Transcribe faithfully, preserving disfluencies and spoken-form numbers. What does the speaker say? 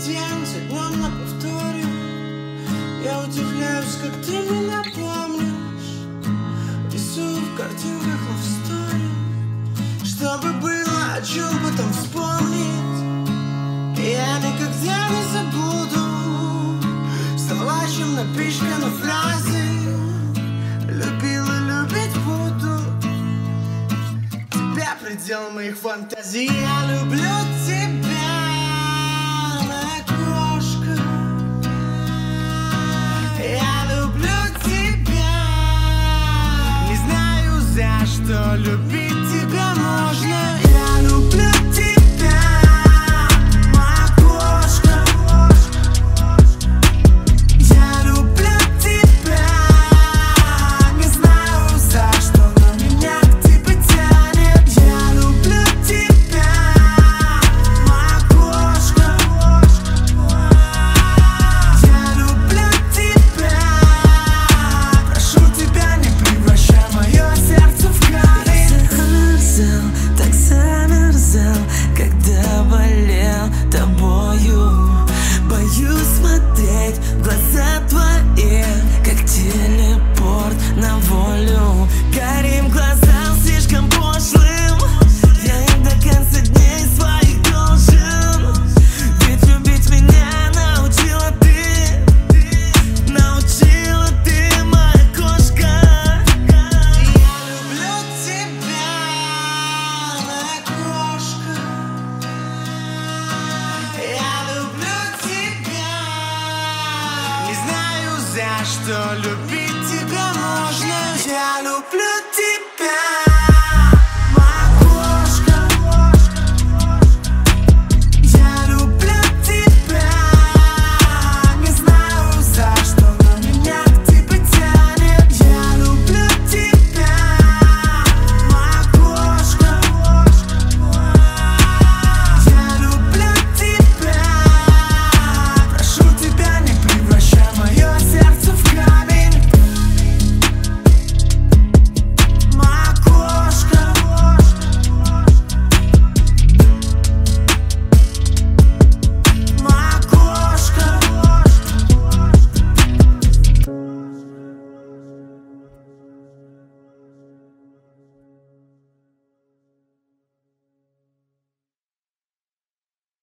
день за днем на повторе. Я удивляюсь, как ты меня помнишь. Рисую в картинках love story, чтобы было о чем потом вспомнить. Я никогда не забуду слова, чем напичканы фразы. Любил и любить буду. Тебя предел моих фантазий. Я люблю тебя, моя кошка. Я люблю тебя. Не знаю, за что любить тебя можно. Я люблю тебя, моя кошка. Я люблю тебя. Не знаю, за что, но меня к тебе тянет. Я люблю тебя, моя кошка. Я люблю тебя. Прошу тебя, не превращай мое сердце в камень. Замерзал, так замерзал, когда болел тобою. Боюсь смотреть в глаза твои, как телепорт на волю. Карим глазам слишком пошлым, я им до конца дней своих должен. Ведь любить меня научила ты, научила ты, моя кошка. Я люблю тебя, моя кошка. Я люблю тебя. Не знаю, за что любить тебя можно. Я люблю